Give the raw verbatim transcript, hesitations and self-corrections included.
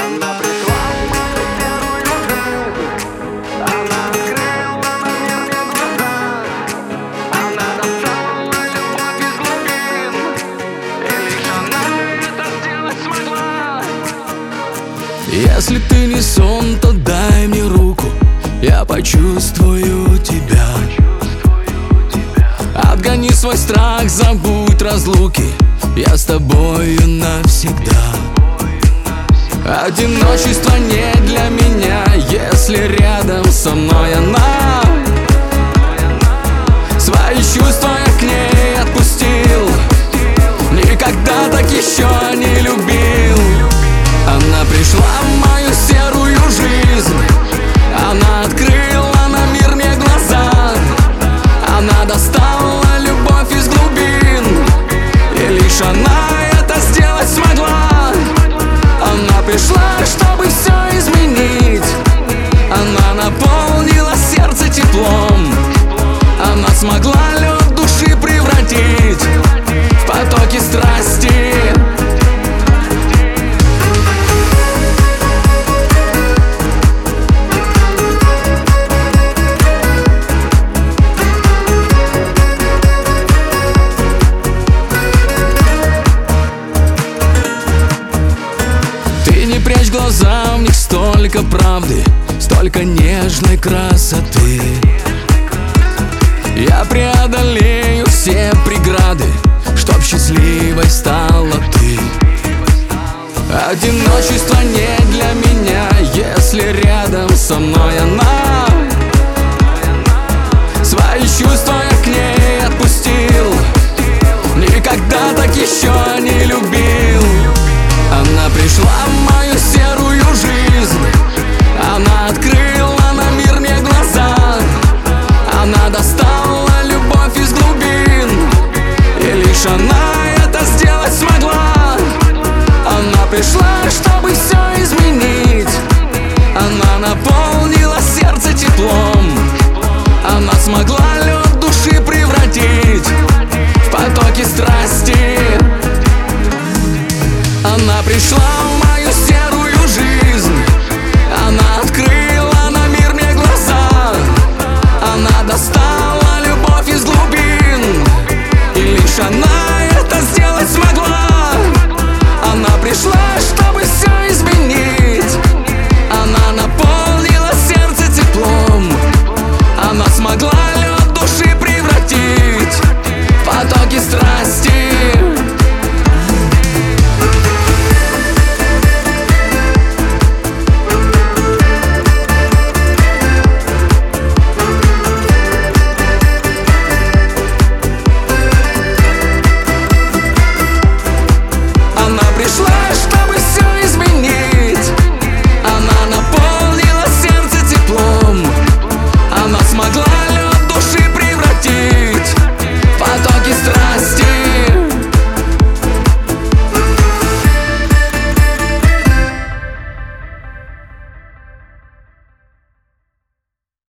Она пришла в мою серую жизнь. Она открыла на мир мне глаза. Она достала любовь из глубин, и лишь она это сделать смогла. Если ты не сон, то дай мне руку, я почувствую тебя. Отгони свой страх, забудь разлуки, я с тобою навсегда. Одиночество не для меня, если рядом со мной она. Свои чувства я к ней отпустил, никогда так еще не любил. Она пришла в мою серую жизнь. Она открыла на мир мне глаза. Она достала любовь из глубин, и лишь она это сделать смогла. Она пришла, чтобы все изменить. Она наполнила сердце теплом. Она смогла лед души превратить в потоки страсти. Прячь глаза, в них столько правды, столько нежной красоты. Я преодолею все преграды, чтоб счастливой стала ты. Одиночество не для меня, если рядом со мной она. Свои чувства я к ней отпустил, никогда так еще не любил. Она пришла в мою серую жизнь. Она открыла на мир мне глаза. Она достала любовь из глубин, и лишь она это сделать смогла. Она пришла, чтобы все